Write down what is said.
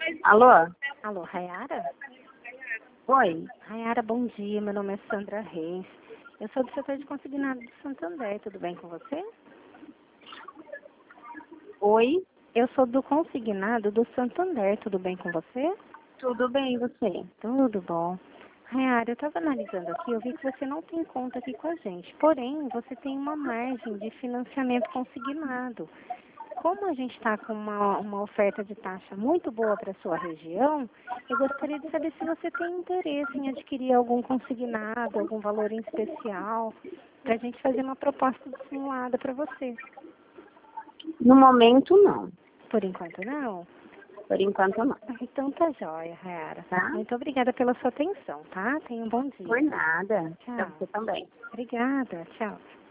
Alô? Alô, Rayara? Oi? Rayara, bom dia. Meu nome é Sandra Reis. Eu sou do setor de consignado do Santander. Tudo bem com você? Oi? Eu sou do consignado do Santander. Tudo bem com você? Tudo bem, e você? Tudo bom. Rayara, eu estava analisando aqui, eu vi que você não tem conta aqui com a gente. Porém, você tem uma margem de financiamento consignado. Como a gente está com uma oferta de taxa muito boa para a sua região, eu gostaria de saber se você tem interesse em adquirir algum consignado, algum valor em especial, para a gente fazer uma proposta simulada para você. No momento, não. Por enquanto, não? Por enquanto, não. Então tá jóia, Rayara. Tá? Muito obrigada pela sua atenção, tá? Tenha um bom Por dia. nada. Pra Tchau. você também. Obrigada. Tchau.